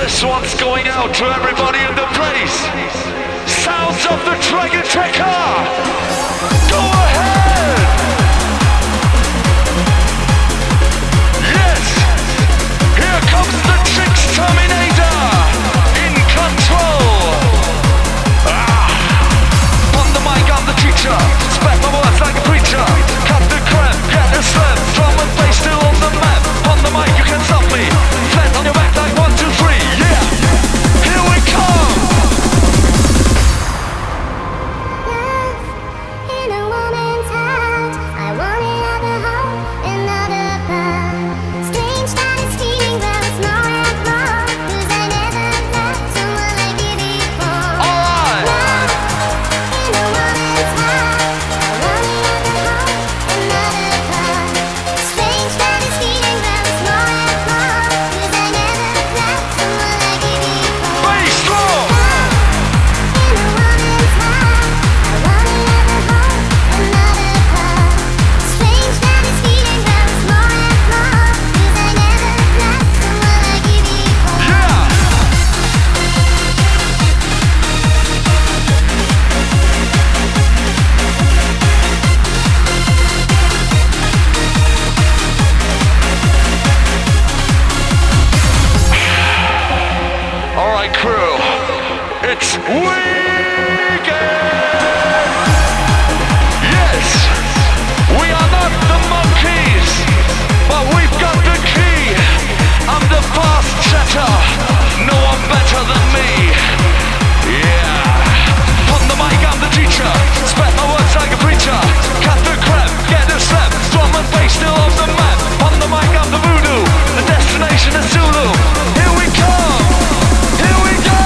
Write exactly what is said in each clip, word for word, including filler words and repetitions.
This one's going out to everybody in the place. Sounds of the Dragon Trekker. Go ahead. Yes. Here comes the Tricks Terminator. In control. Ah. On the mic, I'm the teacher. Spread my words like a preacher. Cut the crap, get the slam. Drum and bass still on the map. On the mic, you can't stop me. Flat on your back like one, two, three. Yeah. Here we come. It's weekend! Yes, we are not the monkeys, but we've got the key. I'm the fast chatter, no one better than me. Yeah, on the mic I'm the teacher, spread my words like a preacher. Cut the crap, get a slap, drum and bass still on the map. On the mic I'm the voodoo, the destination is Zulu. Here we come, here we go.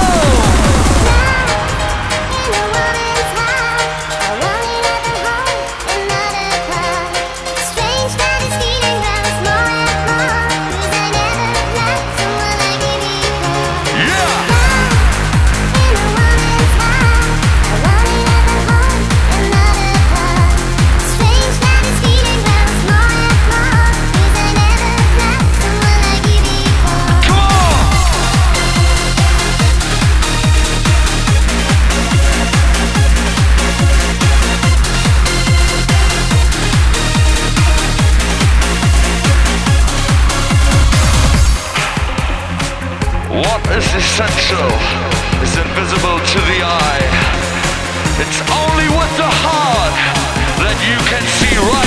What is essential is invisible to the eye. It's only with the heart that you can see right.